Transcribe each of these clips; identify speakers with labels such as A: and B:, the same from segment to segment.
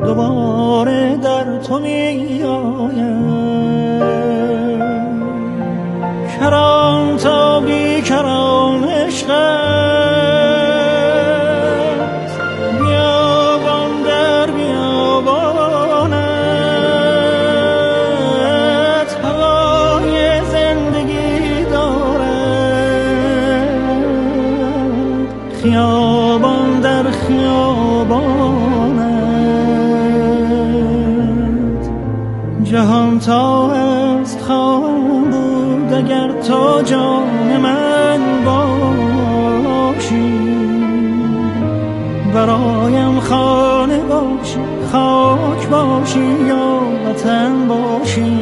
A: دوباره در تو می آیم. کران تا بی کران عشق است، بیابان در بیابانت هوای زندگی دارد. خیابان در خیابانت جهان تا است خواهم بود اگر تو جان من باشی. برایم خانه باشی، خاک باشی یا وطن باشی.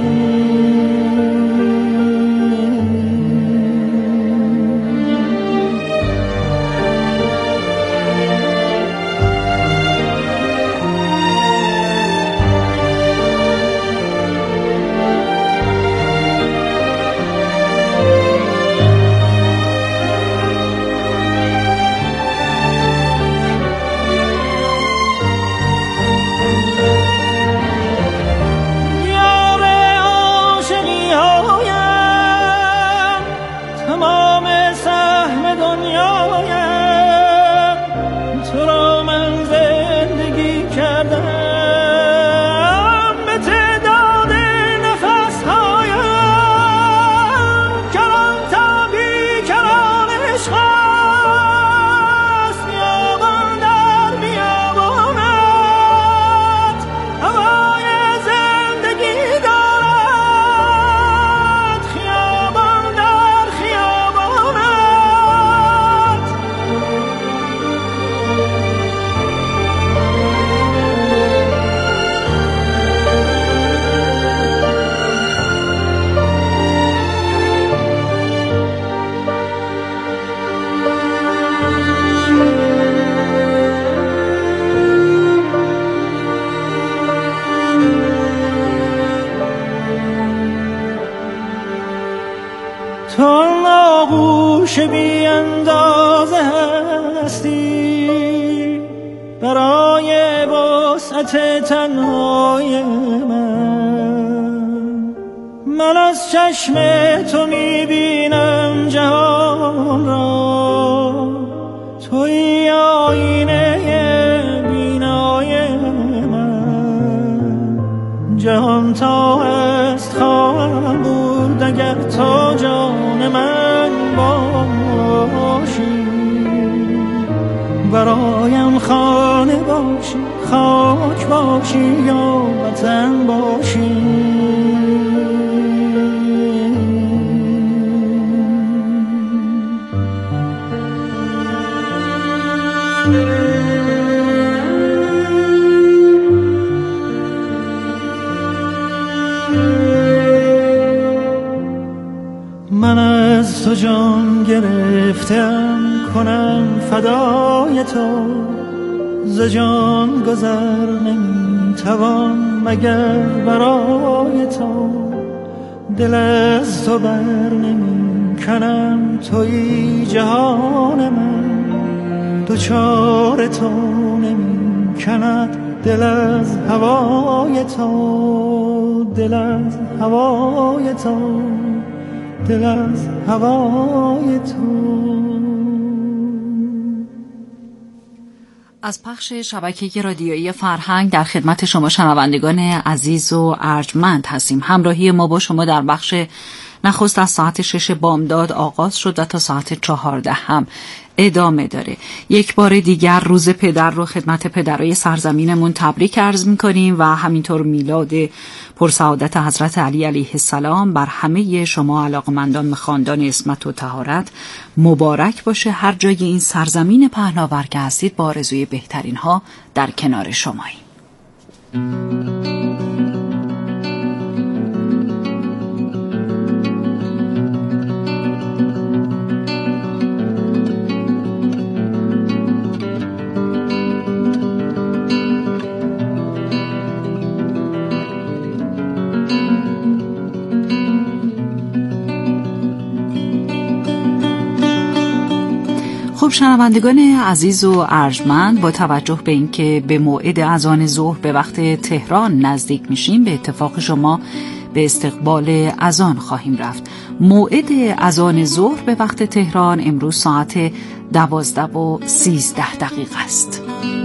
A: تو آغوش بی اندازه هستی برای وسعت تنهای من از چشم تو میبینم جهان را. توی آینه بینای من جهان تا است خواهم بود اگر تو جان من باشی. برایم خانه باشی، خاک باشی یا وطن باشی. من از تو جان گرفتم کنم فدای تو، ز جان گذر نمیتوان مگر برای تو. دل از تو بر نمی کنم توی جهان من، دوچار تو نمی کند دل از هوای تو. دل از هوای تو، دل از هوای تو.
B: از پخش شبکه رادیویی فرهنگ در خدمت شما شنوندگان عزیز و ارجمند هستیم. همراهی ما با شما در بخش نخست از ساعت 6 بامداد آغاز شد و تا ساعت 14 هم ادامه داره. یک بار دیگر روز پدر رو خدمت پدرای سرزمینمون تبریک عرض می‌کنیم و همینطور میلاد پرسعادت حضرت علی علیه السلام بر همه شما علاقمندان خاندان عصمت و طهارت مبارک باشه. هر جای این سرزمین پهناور که هستید با آرزوی بهترین ها در کنار شماییم. خب شنوندگان عزیز و ارجمند، با توجه به اینکه به موعد اذان ظهر به وقت تهران نزدیک میشیم، به اتفاق شما به استقبال اذان خواهیم رفت. موعد اذان ظهر به وقت تهران امروز ساعت 12:13 است.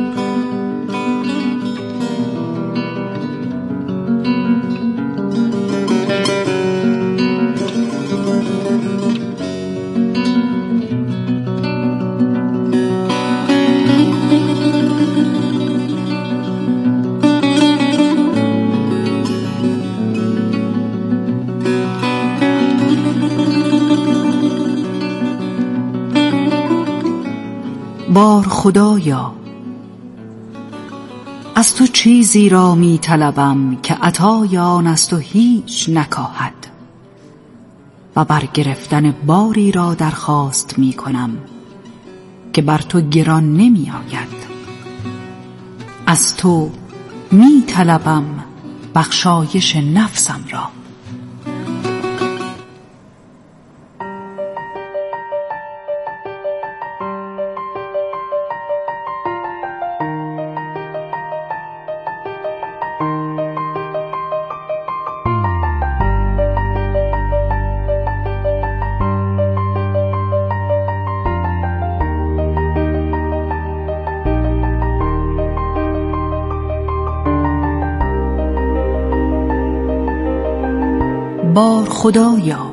B: بار خدایا، از تو چیزی را می طلبم که عطای آن از تو هیچ نکاهد و برگرفتن باری را درخواست می کنم که بر تو گران نمی آید. از تو می طلبم بخشایش نفسم را. بار خدایا،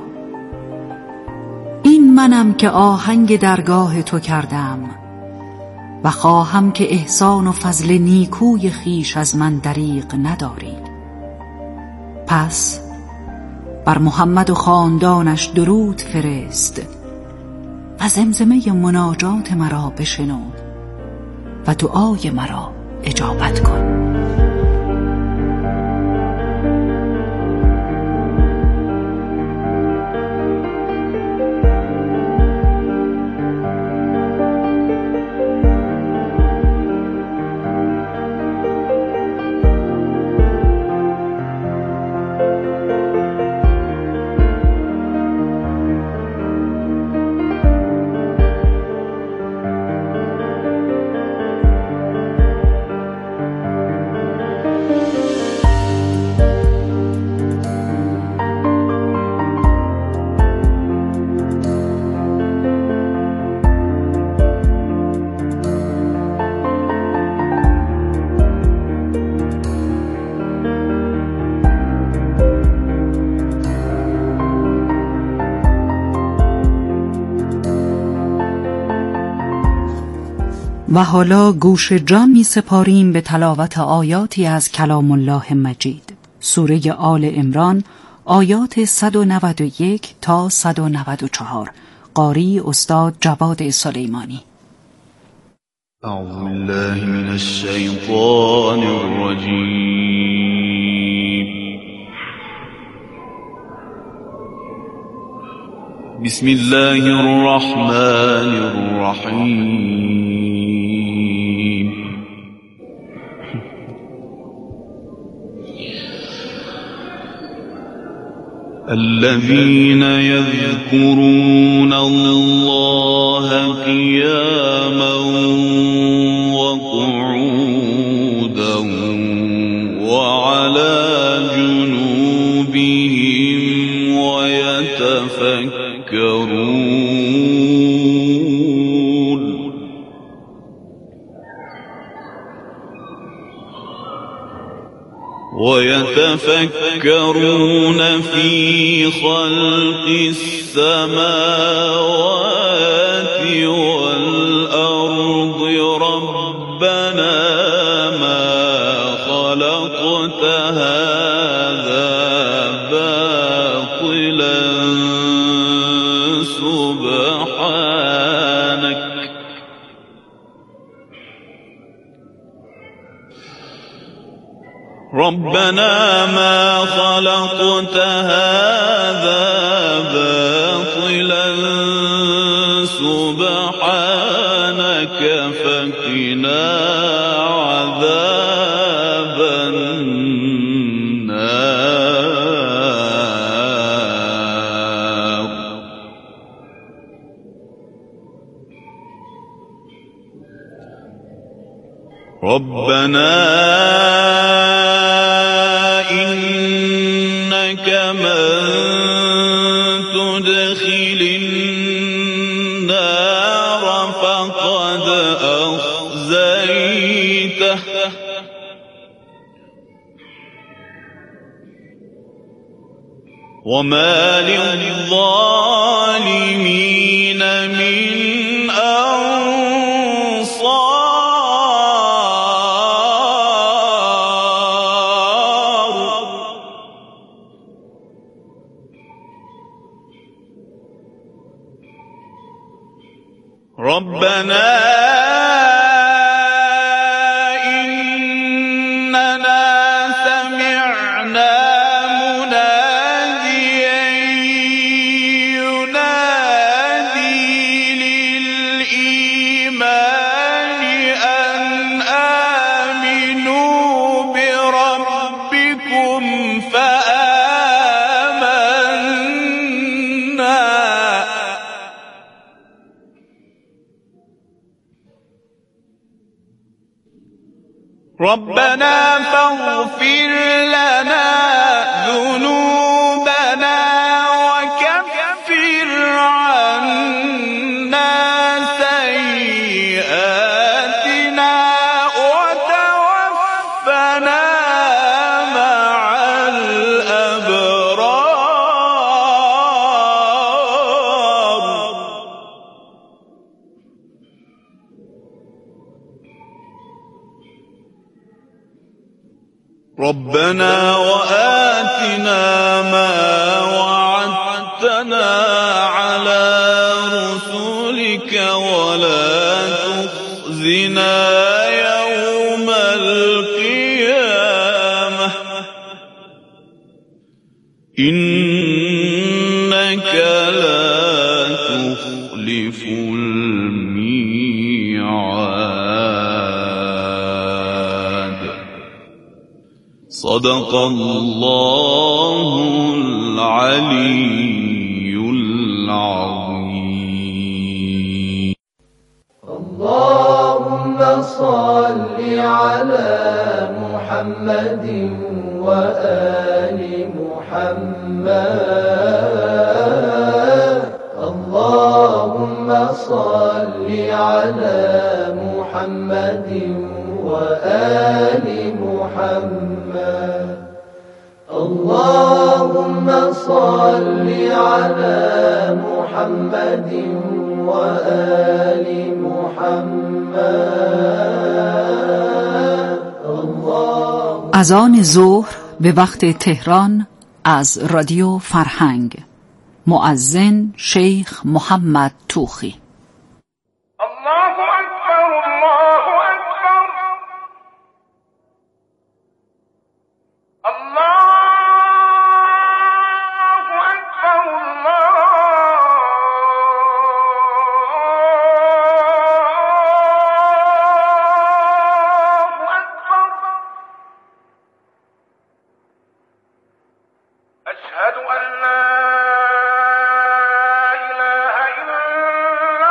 B: این منم که آهنگ درگاه تو کردم و خواهم که احسان و فضل نیکوی خیش از من دریغ ندارید. پس بر محمد و خاندانش درود فرست و زمزمه مناجات مرا بشنو و دعای مرا اجابت کن. و حالا گوش جان می سپاریم به تلاوت آیاتی از کلام الله مجید، سوره آل عمران، آیات 191 تا 194. قاری استاد جواد سلیمانی.
C: اعوذ بالله من الشیطان الرجیم. بسم الله الرحمن الرحیم. الذين يذكرون الله قياما وقعودا وعلى جنوبهم ويتفكرون في خلق السماوات والأرض ربنا ما خلقت هذا باطلا سبحانك ربنا ما خلقت هذا باطلا سبحانك فقنا عذاب النار ربنا إنك من تدخل النار فقد أخزيته وما للظالمين من أنصار ربنا ربنا فاغفر لنا ذنوبنا وكفر عنا سيئاتنا وتوفنا مع الأبرار ربنا وآتنا ما وعدتنا على رسلك ولا تخزنا يوم القيامة إنك لا تخلف الميعاد صدق الله العلي العظيم
D: اللهم صل على محمد وآل محمد اللهم صل على محمد وآل محمد اللهم صل على محمد وآل محمد
B: اذان ظهر به وقت تهران از رادیو فرهنگ. مؤذن شیخ محمد توخی.
E: الله أكبر الله أكبر الله أكبر الله أكبر أشهد أن لا إله إلا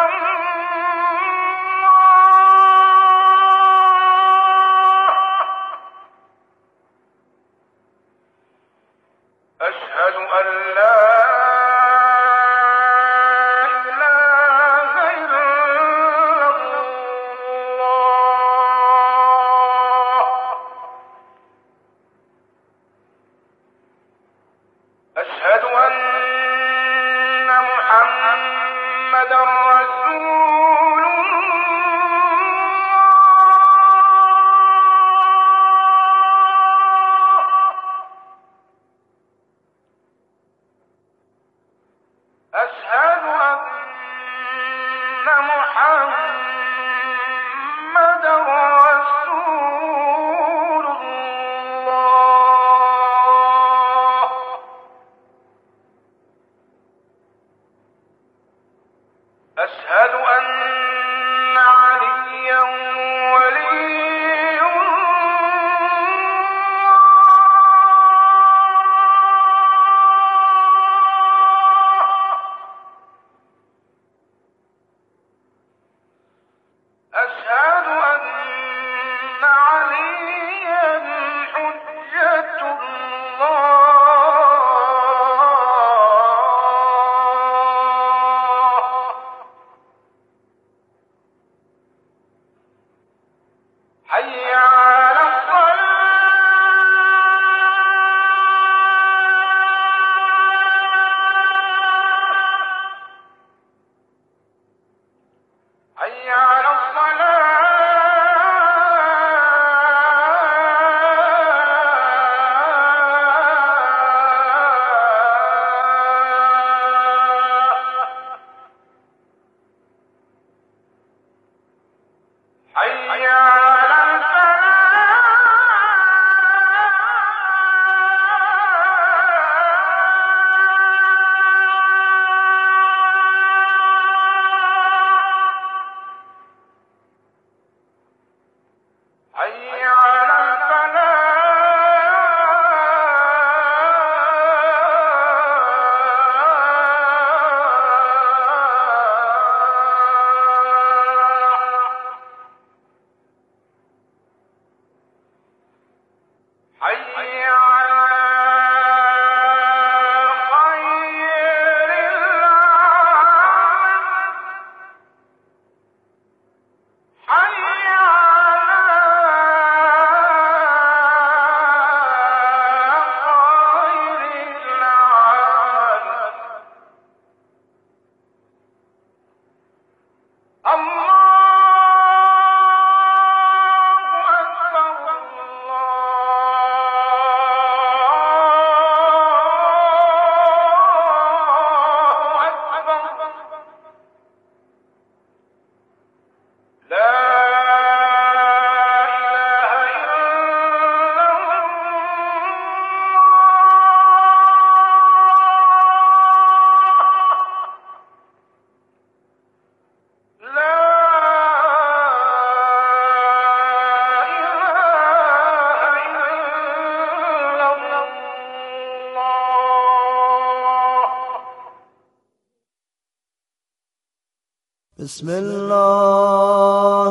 D: بسم الله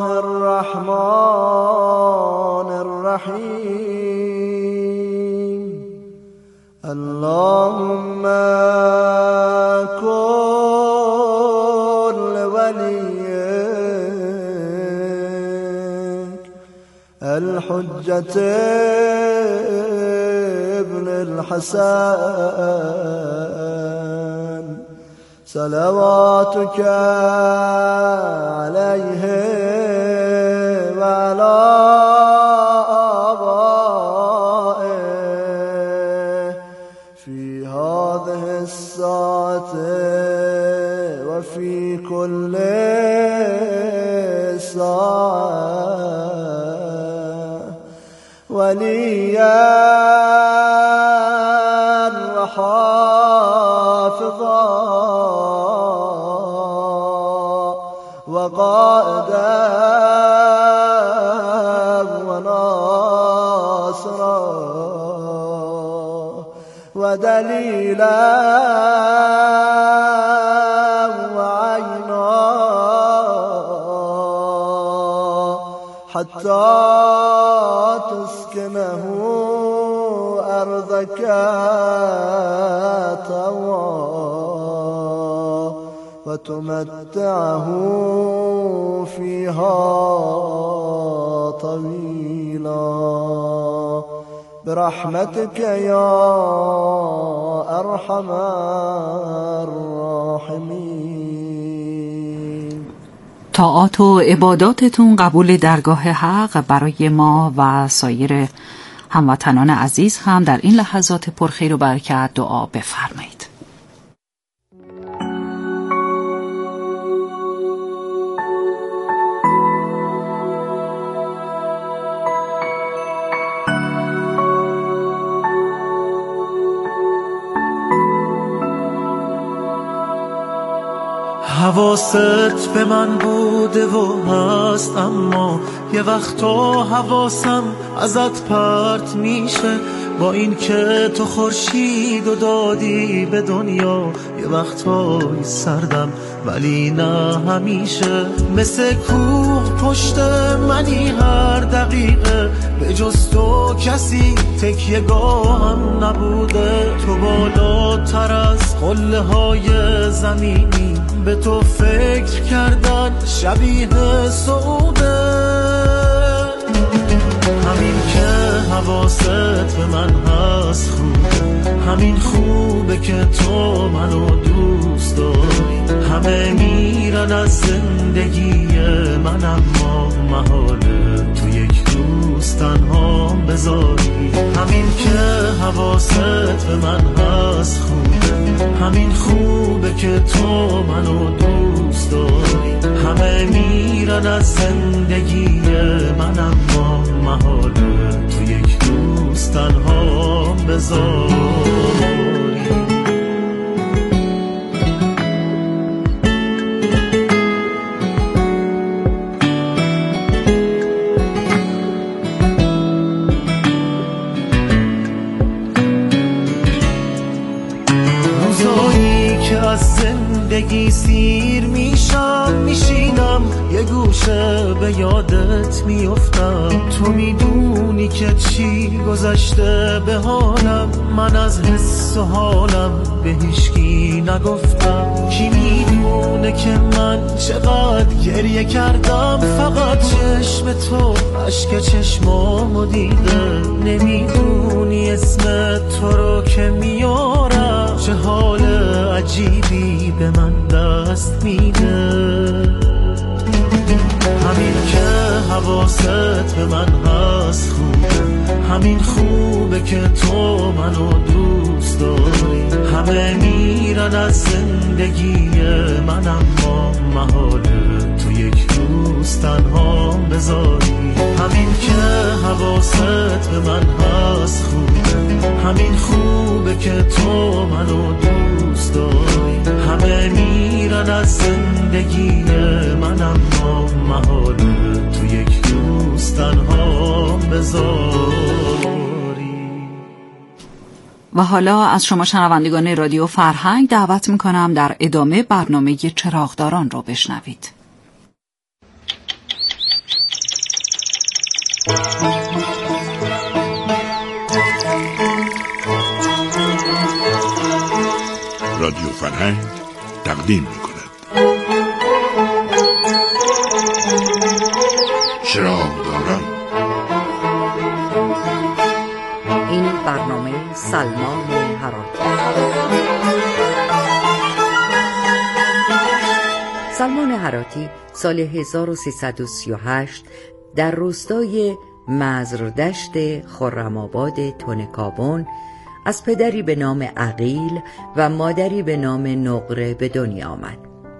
D: الرحمن الرحیم اللهم كن لوليك الحجة ابن الحسن صلواتك عليه وعلى آبائه في هذه الساعة وفي كل ساعة وليا وحافظا وقائدا وناصرا ودليلا وعينا حتى تسكنه أرضك طوعا وتمتعه فيها طويلا برحمتك يا أرحم الراحمين.
B: طاعات و عباداتتون قبول درگاه حق برای ما و سایر هموطنان عزیز هم در این لحظات پرخیر و برکت دعا بفرمایید.
A: حواست به من بوده و هست، اما یه وقتا حواسم ازت پرت میشه. با این که تو خورشید و دادی به دنیا، یه وقتای سردم ولی نه همیشه. مثل کوه پشت منی هر دقیقه، به جز تو کسی تکیه گاهم نبوده. تو بالاتر از قله های زمینی، به تو فکر کردن شبیه سعوده. همین که حواست به من هست خوبه، همین خوبه که تو منو دوست داری. همه میرن از زندگی من، اما محاله تو یک روز تنها بذاری. همین که حواست به من هست خوبه، همین خوبه که تو منو دوست داری. همه میرن از زندگی من، اما محاله تو یک روز تنها بذاری. از زندگی سیر میشم، میشینم یه گوشه به یادت میافتم. تو میدونی که چی گذشته به حالم، من از حس و حالم به هیچکی نگفتم. کی میدونه که من چقدر گریه کردم، فقط چشم تو اشک چشمامو دیده. نمیدونی اسم تو رو که میارم، چه حال عجیبی به من دست میده. همین که حواست به من هست خوبه، همین خوبه که تو منو دوست داری. همه میرن از زندگی من، اما محاله تو یک روز تنها بذاری. همین که حواست به من هست خوبه، همین خوبه که تو منو دوست داری. همه میرن از زندگی من، اما محاله تو یک روز تنها بذاری.
B: و حالا از شما شنوندگان رادیو فرهنگ دعوت میکنم در ادامه برنامه چراغداران رو بشنوید.
F: رادیو فرهنگ تقدیم می‌کند چراغداران.
B: این برنامه سلمان هراتی. سلمان هراتی سال 1338 در روستای مزردشت خرم‌آباد تنکابن از پدری به نام عقیل و مادری به نام نقره به دنیا آمد.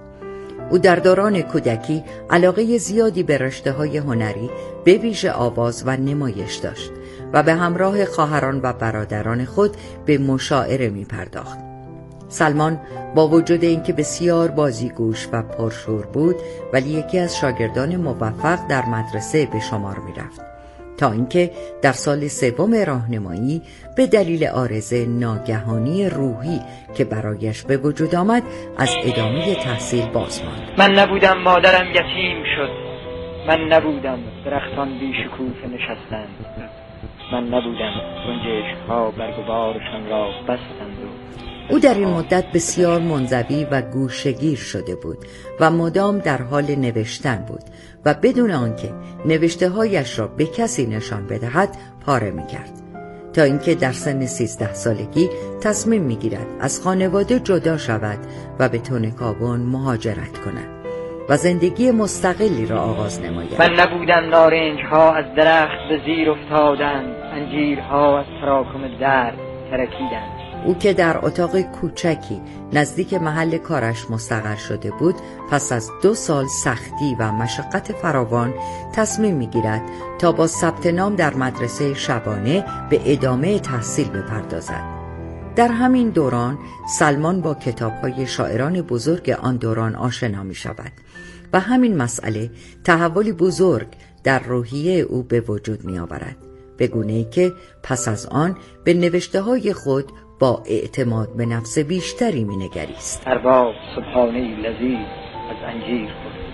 B: او در دوران کودکی علاقه زیادی به رشته‌های هنری به ویژه آواز و نمایش داشت و به همراه خواهران و برادران خود به مشاعره می پرداخت. سلمان با وجود اینکه بسیار بازیگوش و پرشور بود ولی یکی از شاگردان موفق در مدرسه به شمار می رفت تا اینکه در سال سوم راهنمایی به دلیل عارضه ناگهانی روحی که برایش به وجود آمد از ادامه تحصیل باز ماند.
G: من نبودم مادرم یتیم شد، من نبودم درختان بی شکوفه نشستند، من نبودم گنجشک‌ها برگ و بارشان را بستند.
B: او در این مدت بسیار منزوی و گوشه‌گیر شده بود و مدام در حال نوشتن بود و بدون آنکه نوشته‌هایش را به کسی نشان بدهد پاره می‌کرد تا اینکه در سن 13 سالگی تصمیم می‌گیرد از خانواده جدا شود و به تنکابن مهاجرت کند و زندگی مستقلی را آغاز نماید.
G: من نبودم نارنج‌ها از درخت به زیر افتادند، انجیرها از تراکم درد ترکیدند.
B: او که در اتاق کوچکی نزدیک محل کارش مستقر شده بود پس از 2 سال سختی و مشقت فراوان تصمیم می‌گیرد تا با ثبت نام در مدرسه شبانه به ادامه تحصیل بپردازد. در همین دوران سلمان با کتاب‌های شاعران بزرگ آن دوران آشنا می‌شود و همین مسئله تحولی بزرگ در روحیه او به وجود می‌آورد، به گونه‌ای که پس از آن به نوشته‌های خود با اعتماد به نفس بیشتری می‌نگریست.
G: ارباب صبحانه‌ای لذیذ از انجیر خورد.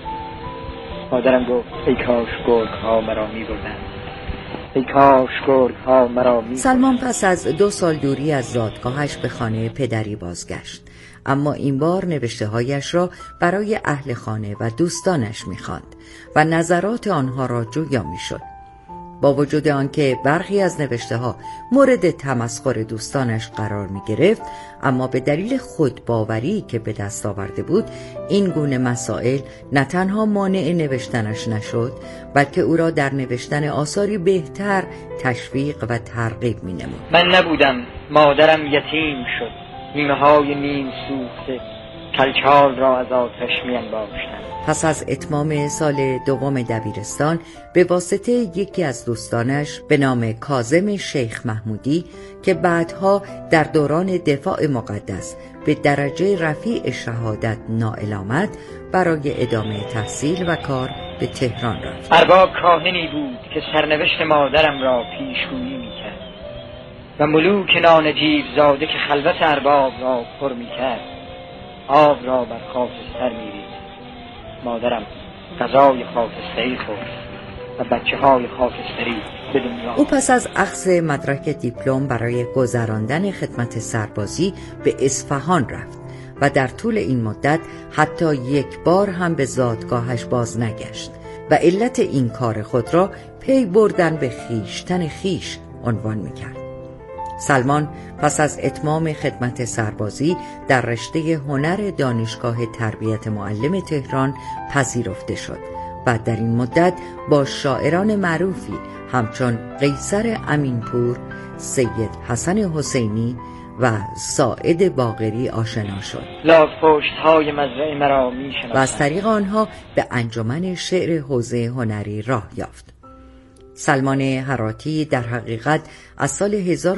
G: مادرم گفت ای کاش گرگ‌ها مرا می‌بردند، ای کاش گرگ‌ها مرا می‌بردند.
B: سلمان پس از 2 سال دوری از زادگاهش به خانه پدری بازگشت، اما این بار نوشته‌هایش را برای اهل خانه و دوستانش می‌خواند و نظرات آنها را جویا می‌شد. با وجود آنکه برخی از نوشته‌ها مورد تمسخر دوستانش قرار می‌گرفت، اما به دلیل خودباوری که به دست آورده بود این گونه مسائل نه تنها مانع نوشتنش نشد بلکه او را در نوشتن آثاری بهتر تشویق و ترغیب می‌نمود.
G: من نبودم مادرم یتیم شد، نیمه‌های نیم سوخته کلچال را از آتش می‌انباشتند.
B: پس از اتمام سال دوم دبیرستان به واسطه یکی از دوستانش به نام کاظم شیخ محمودی که بعدها در دوران دفاع مقدس به درجه رفیع شهادت نائل آمد، برای ادامه تحصیل و کار به تهران رفت.
G: ارباب کاهنی بود که سرنوشت مادرم را پیشگویی می‌کرد و ملوک نانجیب زاده که خلوت ارباب را پر می‌کرد آب را بر خاکستر می‌ریخت. مادرم غذای خاکستری خورد و بچه‌های خاکستری به دنیا.
B: او پس از اخذ مدرک دیپلم برای گذراندن خدمت سربازی به اصفهان رفت و در طول این مدت حتی یک بار هم به زادگاهش باز نگشت و علت این کار خود را پی بردن به خویشتن خویش عنوان می‌کرد. سلمان پس از اتمام خدمت سربازی در رشته هنر دانشگاه تربیت معلم تهران پذیرفته شد و در این مدت با شاعران معروفی همچون قیصر امینپور، سید حسن حسینی و ساعد باقری آشنا شد.
G: لاک‌پشت‌های مزرعه مرا می‌شناسند
B: و از طریق آنها به انجمن شعر حوزه هنری راه یافت. سلمان هراتی در حقیقت از سال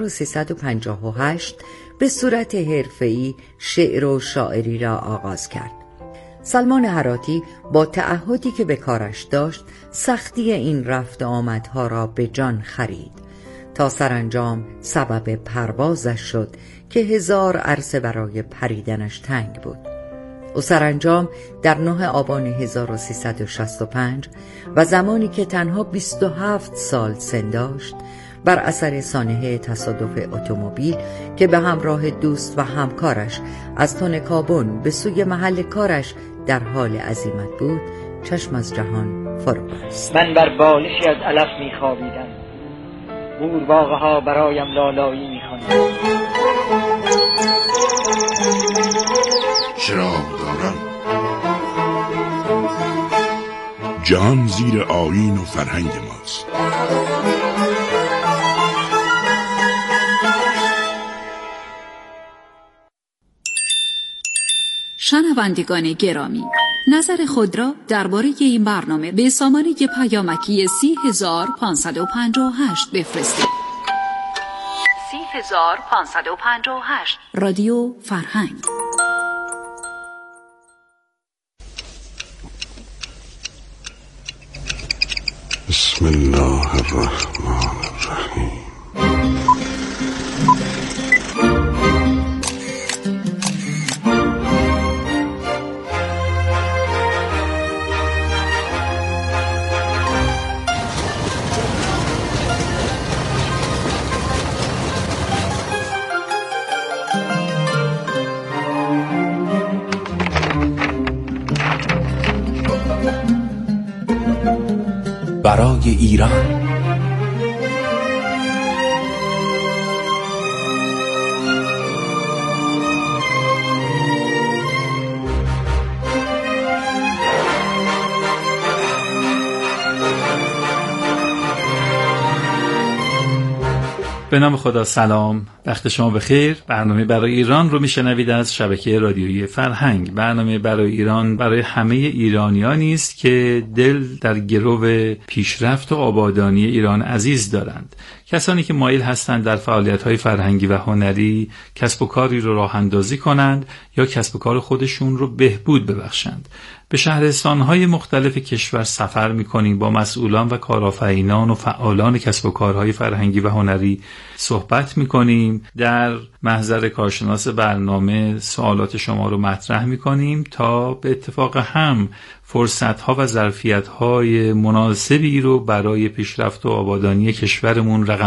B: 1358 به صورت حرفه‌ای شعر و شاعری را آغاز کرد. سلمان هراتی با تعهدی که به کارش داشت سختی این رفت آمدها را به جان خرید تا سرانجام سبب پروازش شد که 1000 عرصه برای پریدنش تنگ بود.
H: او سرانجام در 9 آبان 1365 و زمانی که تنها 27 سال سن داشت، بر اثر سانحه تصادف اتومبیل که به همراه دوست و همکارش از تن کابون به سوی محل کارش در حال عزیمت بود، چشم از جهان فرو بست.
G: من بر بالشی از علف میخوابیدم، قورباغه ها برایم لالایی میخواندند.
F: چراغ دارم. جهان زیر آیین و فرهنگ ماست.
B: شنوندگان گرامی، نظر خود را درباره این برنامه به سامانه پیامکی 30558 بفرستید. 30558 رادیو فرهنگ.
F: بسم الله الرحمن الرحیم.
I: برای ایران.
J: به نام خدا. سلام، وقت شما بخیر. برنامه برای ایران رو میشنوید از شبکه رادیویی فرهنگ. برنامه برای ایران برای همه ایرانیانی است که دل در گرو پیشرفت و آبادانی ایران عزیز دارند. کسانی که مایل هستند در فعالیت‌های فرهنگی و هنری کسب و کاری رو راه اندازی کنند یا کسب و کار خودشون رو بهبود ببخشند. به شهرستان‌های مختلف کشور سفر می‌کنیم، با مسئولان و کارآفرینان و فعالان کسب و کارهای فرهنگی و هنری صحبت می‌کنیم. در محضر کارشناس برنامه سوالات شما رو مطرح می‌کنیم تا به اتفاق هم فرصت‌ها و ظرفیت‌های مناسبی رو برای پیشرفت و آبادانی کشورمون رقم